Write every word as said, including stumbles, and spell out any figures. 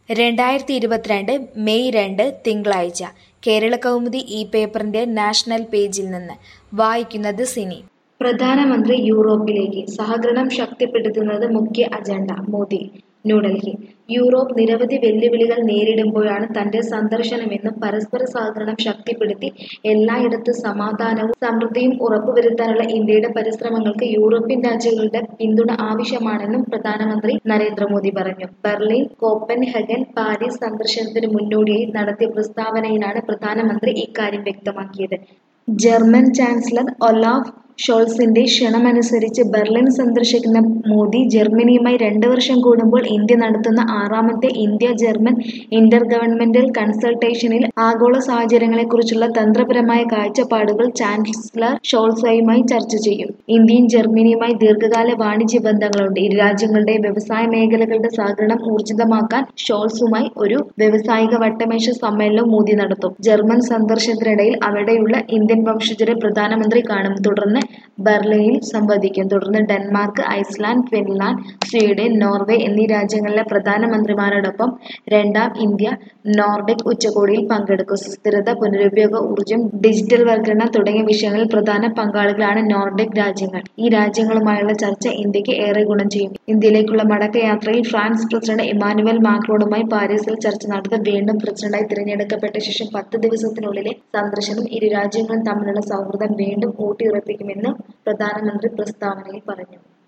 രണ്ടായിരത്തി ഇരുപത്തിരണ്ട് മെയ് രണ്ട് തിങ്കളാഴ്ച കേരളകൗമുദി ഈ പേപ്പറിന്റെ നാഷണൽ പേജിൽ നിന്ന് വായിക്കുന്നത് സിനി. പ്രധാനമന്ത്രി യൂറോപ്പിലേക്ക് സഹകരണം ശക്തിപ്പെടുത്തുന്നത് മുഖ്യ അജണ്ട മോദി ന്യൂഡൽഹി. യൂറോപ്പ് നിരവധി വെല്ലുവിളികൾ നേരിടുമ്പോഴാണ് തന്റെ സന്ദർശനമെന്നും പരസ്പര സഹകരണം ശക്തിപ്പെടുത്തി എല്ലായിടത്തും സമാധാനവും സമൃദ്ധിയും ഉറപ്പുവരുത്താനുള്ള ഇന്ത്യയുടെ പരിശ്രമങ്ങൾക്ക് യൂറോപ്യൻ രാജ്യങ്ങളുടെ പിന്തുണ ആവശ്യമാണെന്നും പ്രധാനമന്ത്രി നരേന്ദ്രമോദി പറഞ്ഞു. ബെർലിൻ, കോപ്പൻഹേഗൻ, പാരീസ് സന്ദർശനത്തിന് മുന്നോടിയായി നടത്തിയ പ്രസ്താവനയിലാണ് പ്രധാനമന്ത്രി ഇക്കാര്യം വ്യക്തമാക്കിയത്. ജർമ്മൻ ചാൻസലർ ഒലാഫ് ഷോൾസിന്റെ ക്ഷണമനുസരിച്ച് ബെർലിൻ സന്ദർശിക്കുന്ന മോദി ജർമ്മനിയുമായി രണ്ട് വർഷം കൂടുമ്പോൾ ഇന്ത്യ നടത്തുന്ന ആറാമത്തെ ഇന്ത്യ ജർമ്മൻ ഇന്റർ ഗവൺമെന്റൽ കൺസൾട്ടേഷനിൽ ആഗോള സാഹചര്യങ്ങളെക്കുറിച്ചുള്ള തന്ത്രപരമായ കാഴ്ചപ്പാടുകൾ ചാൻസലർ ഷോൾസുമായി ചർച്ച ചെയ്യും. ഇന്ത്യയും ജർമ്മനിയുമായി ദീർഘകാല വാണിജ്യ ബന്ധങ്ങളുണ്ട്. ഇരു രാജ്യങ്ങളുടെയും വ്യവസായ മേഖലകളുടെ സഹകരണം ഊർജിതമാക്കാൻ ഷോൾസുമായി ഒരു വ്യവസായിക വട്ടമേശ സമ്മേളനവും മോദി നടത്തും. ജർമ്മൻ സന്ദർശനത്തിനിടയിൽ അവിടെയുള്ള ഇന്ത്യൻ വംശജരെ പ്രധാനമന്ത്രി കാണും. തുടർന്ന് ബെർലിനിൽ സംവദിക്കും. തുടർന്ന് Denmark, Iceland, Finland, Sweden, Norway എന്നീ രാജ്യങ്ങളിലെ പ്രധാനമന്ത്രിമാരോടൊപ്പം രണ്ടാം ഇന്ത്യ നോർഡിക് ഉച്ചകോടിയിൽ പങ്കെടുക്കും. സുസ്ഥിരത, പുനരുപയോഗ ഊർജ്ജം, ഡിജിറ്റൽ വൽക്കരണം തുടങ്ങിയ വിഷയങ്ങളിൽ പ്രധാന പങ്കാളികളാണ് നോർഡിക് രാജ്യങ്ങൾ. ഈ രാജ്യങ്ങളുമായുള്ള ചർച്ച ഇന്ത്യക്ക് ഏറെ ഗുണം ചെയ്യും. ഇന്ത്യയിലേക്കുള്ള മടക്കയാത്രയിൽ ഫ്രാൻസ് പ്രസിഡന്റ് ഇമ്മാനുവൽ മാക്രോണുമായി പാരീസിൽ ചർച്ച നടത്തും. വീണ്ടും പ്രസിഡന്റായി തിരഞ്ഞെടുക്കപ്പെട്ട ശേഷം പത്ത് ദിവസത്തിനുള്ളിലെ സന്ദർശനം ഇരു രാജ്യങ്ങളും തമ്മിലുള്ള സൗഹൃദം വീണ്ടും ഊട്ടിയുറപ്പിക്കുമെന്നും പ്രധാനമന്ത്രി പ്രസ്താവനയിൽ പറഞ്ഞു.